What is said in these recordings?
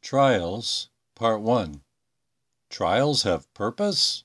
Trials, Part 1. Trials have purpose?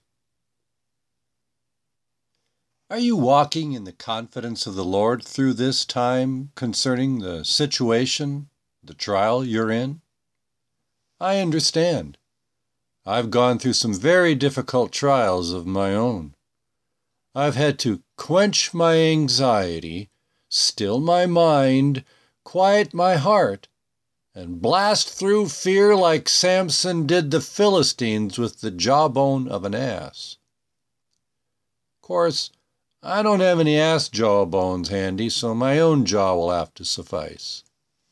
Are you walking in the confidence of the Lord through this time concerning the situation, the trial you're in? I understand. I've gone through some very difficult trials of my own. I've had to quench my anxiety, still my mind, quiet my heart, and blast through fear like Samson did the Philistines with the jawbone of an ass. Of course, I don't have any ass jawbones handy, so my own jaw will have to suffice.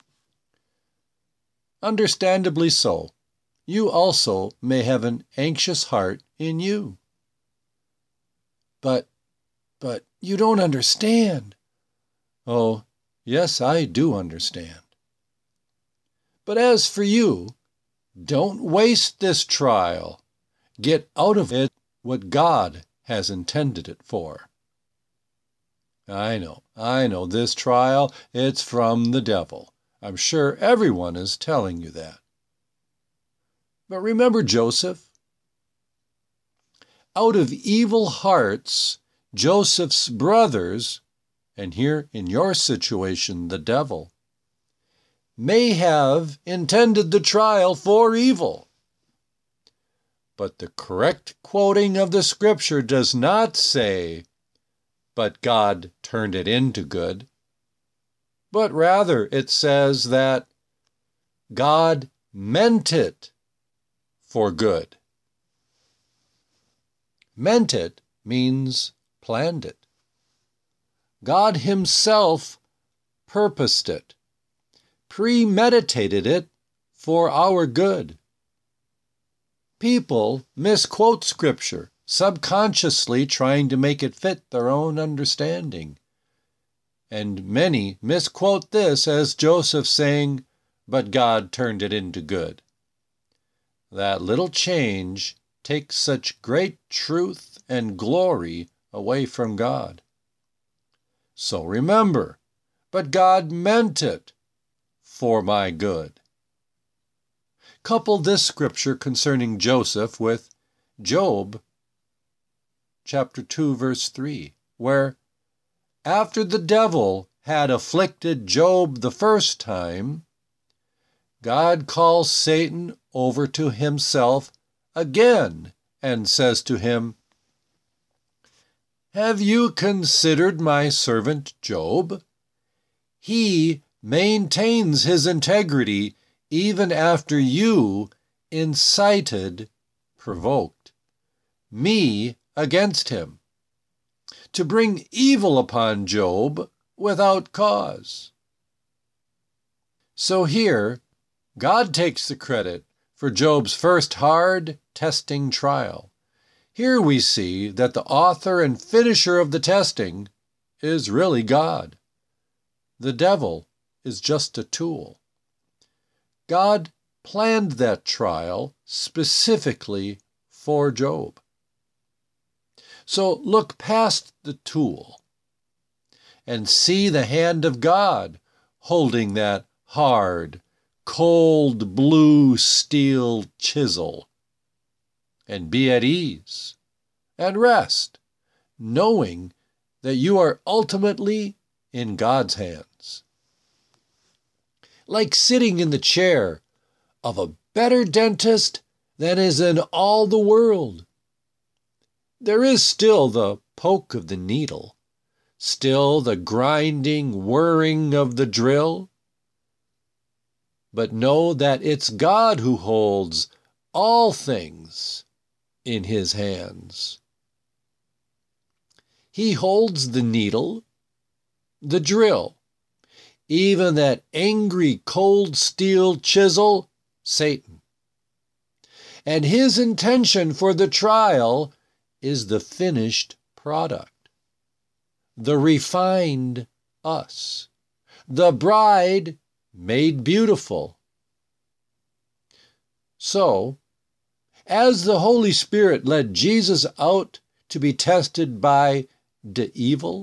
Understandably so, you also may have an anxious heart in you. But you don't understand. Oh, yes, I do understand. But as for you, don't waste this trial. Get out of it what God has intended it for. I know, this trial, it's from the devil. I'm sure everyone is telling you that. But remember Joseph? Out of evil hearts, Joseph's brothers, and here in your situation, the devil, may have intended the trial for evil. But the correct quoting of the scripture does not say, "But God turned it into good," but rather it says that God meant it for good. Meant it means planned it. God Himself purposed it, premeditated it for our good. People misquote Scripture, subconsciously trying to make it fit their own understanding. And many misquote this as Joseph saying, "But God turned it into good." That little change takes such great truth and glory away from God. So remember, but God meant it for my good. Couple this scripture concerning Joseph with Job chapter 2, verse 3, where after the devil had afflicted Job the first time, God calls Satan over to Himself again and says to him, "Have you considered my servant Job? He maintains his integrity even after you provoked me against him, to bring evil upon Job without cause." So here, God takes the credit for Job's first hard, testing trial. Here we see that the author and finisher of the testing is really God. The devil is just a tool. God planned that trial specifically for Job. So look past the tool and see the hand of God holding that hard, cold blue steel chisel, and be at ease and rest, knowing that you are ultimately in God's hands. Like sitting in the chair of a better dentist than is in all the world. There is still the poke of the needle, still the grinding, whirring of the drill, but know that it's God who holds all things in His hands. He holds the needle, the drill, even that angry cold steel chisel, Satan. And His intention for the trial is the finished product, the refined us, the bride made beautiful. So, as the Holy Spirit led Jesus out to be tested by the evil,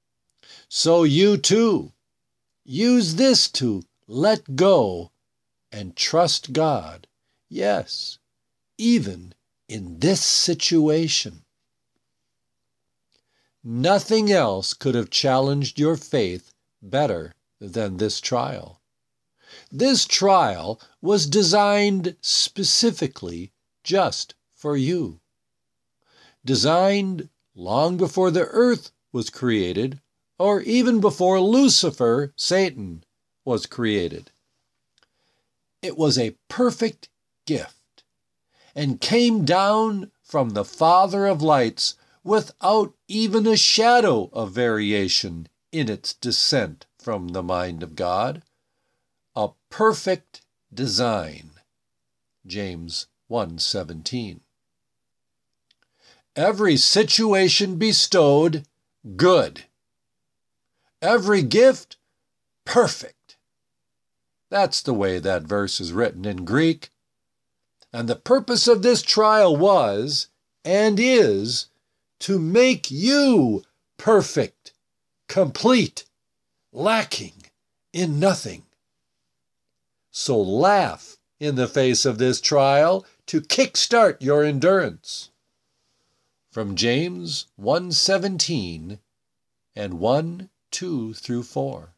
so you too use this to let go and trust God. Yes, even in this situation. Nothing else could have challenged your faith better than this trial. This trial was designed specifically just for you. Designed long before the earth was created, or even before Lucifer, Satan, was created. It was a perfect gift and came down from the Father of lights without even a shadow of variation in its descent from the mind of God. A perfect design. James 1:17. Every situation bestowed, good. Every gift, perfect. That's the way that verse is written in Greek. And the purpose of this trial was, and is, to make you perfect, complete, lacking in nothing. So laugh in the face of this trial to kickstart your endurance. From James 1:17 and 1:2 through 4.